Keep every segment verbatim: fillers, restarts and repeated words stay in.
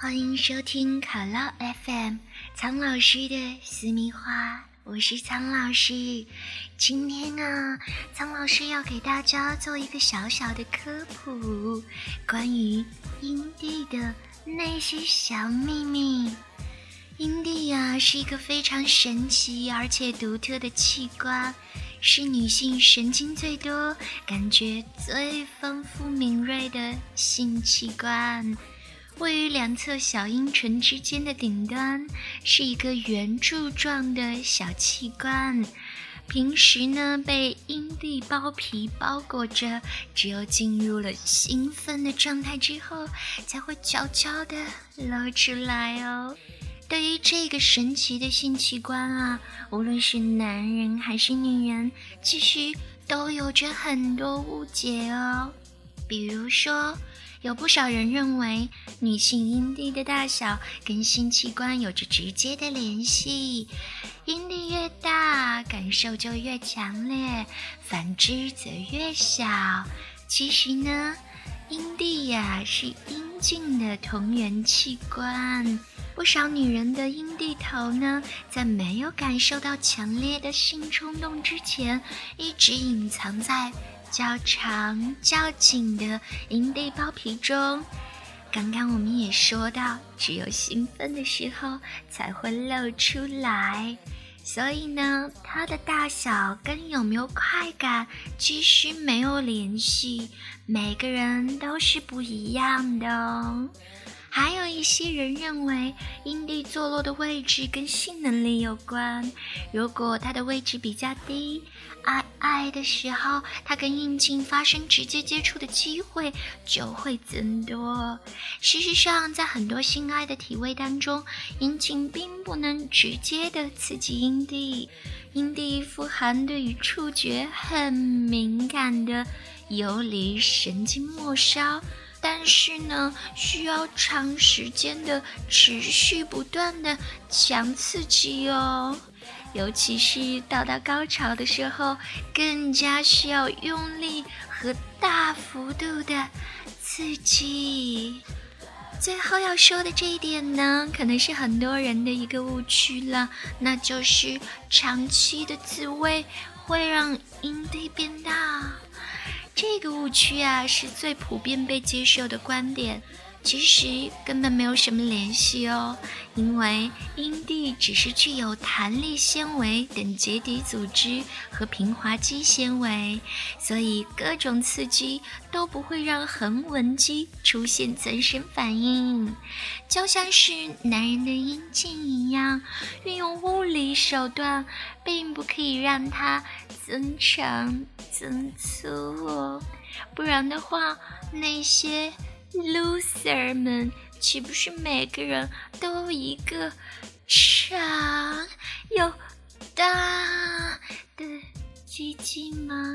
欢迎收听考拉 F M 苍老师的私密话，我是苍老师。今天啊，苍老师要给大家做一个小小的科普，关于阴蒂的那些小秘密。阴蒂啊，是一个非常神奇而且独特的器官，是女性神经最多、感觉最丰富敏锐的性器官。位于两侧小阴唇之间的顶端，是一个圆柱状的小器官。平时呢，被阴蒂包皮包裹着，只有进入了兴奋的状态之后，才会悄悄地露出来哦。对于这个神奇的性器官啊，无论是男人还是女人，其实都有着很多误解哦。比如说，有不少人认为女性阴蒂的大小跟性器官有着直接的联系，阴蒂越大，感受就越强烈，反之则越小。其实呢，阴蒂呀是阴茎的同源器官。不少女人的阴蒂头呢，在没有感受到强烈的性冲动之前，一直隐藏在较长较紧的阴蒂包皮中。刚刚我们也说到，只有兴奋的时候才会露出来，所以呢，它的大小跟有没有快感其实没有联系，每个人都是不一样的哦。还有一些人认为阴蒂坐落的位置跟性能力有关，如果它的位置比较低，爱爱的时候它跟阴茎发生直接接触的机会就会增多。事实上，在很多性爱的体位当中，阴茎并不能直接的刺激阴蒂，阴蒂富含对于触觉很敏感的游离神经末梢，但是呢，需要长时间的持续不断的强刺激哦，尤其是到达高潮的时候，更加需要用力和大幅度的刺激。最后要说的这一点呢，可能是很多人的一个误区了，那就是长期的自慰会让阴蒂变大。这个误区啊，是最普遍被接受的观点，其实根本没有什么联系哦。因为阴蒂只是具有弹力纤维等结缔组织和平滑肌纤维，所以各种刺激都不会让横纹肌出现增生反应。就像是男人的阴茎一样，运用物理手段并不可以让它增长增粗哦，不然的话，那些 loser 们岂不是每个人都有一个长又大的鸡鸡吗？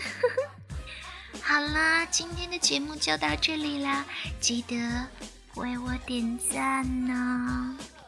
好啦，今天的节目就到这里啦，记得为我点赞哦。